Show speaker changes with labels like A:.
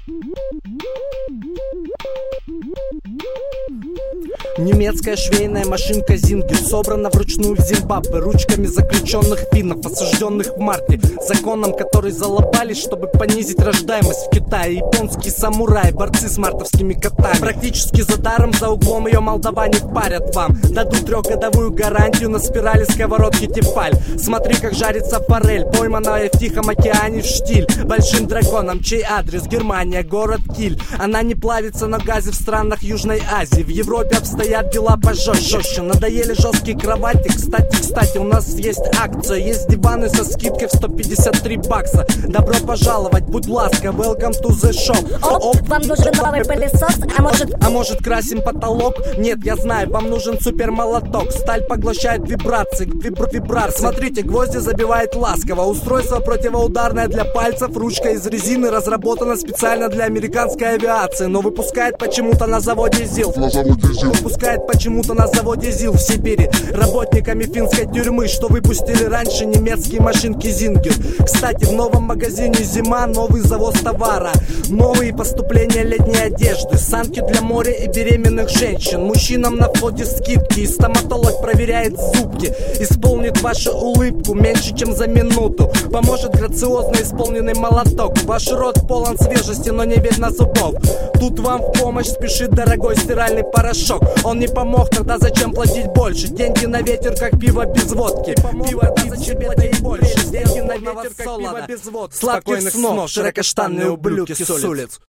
A: Немецкая швейная машинка Зингер собрана вручную в Зимбабве ручками заключенных финнов, осужденных в марте законом, который залобались, чтобы понизить рождаемость в Китае. Японские самураи, борцы с мартовскими котами, практически за даром, за углом ее молдаване впарят вам. Дадут 3-годовую гарантию на спирали сковородки Тефаль. Смотри, как жарится форель, пойманная в Тихом океане в штиль большим драконом, чей адрес Германия, город Киль. Она не плавится на газе в странах Южной Азии. В Европе обстоят дела пожестче. Надоели жесткие кровати. Кстати, у нас есть акция. Есть диваны со скидкой в 153 бакса. Добро пожаловать, будь ласков, welcome to the shop.
B: Оп, вам нужен новый пылесос, а
A: может красим потолок? Нет, я знаю, вам нужен супермолоток. Сталь поглощает вибрации, вибрации. Смотрите, гвозди забивает ласково. Устройство противоударное для пальцев, ручка из резины, разработана специально для американской авиации, но выпускает почему-то на заводе ЗИЛ. Выпускает почему-то на заводе ЗИЛ в Сибири работниками финской тюрьмы, что выпустили раньше немецкие машинки Зингер. Кстати, в новом магазине зима, новый завоз товара, новые поступления летней одежды, санки для моря и беременных женщин. Мужчинам на входе скидки, и стоматолог проверяет зубки, исполнит вашу улыбку меньше, чем за минуту. Поможет грациозно исполненный молоток. Ваш рот полон свежести, но не видно зубов. Тут вам в помощь спешит дорогой стиральный порошок. Он не помог, тогда зачем платить больше? Деньги на ветер, как пиво без водки. Пиво, зачем платить больше? Деньги на ветер, как пиво без водки. Сладких снов, широкоштанные ублюдки с улиц.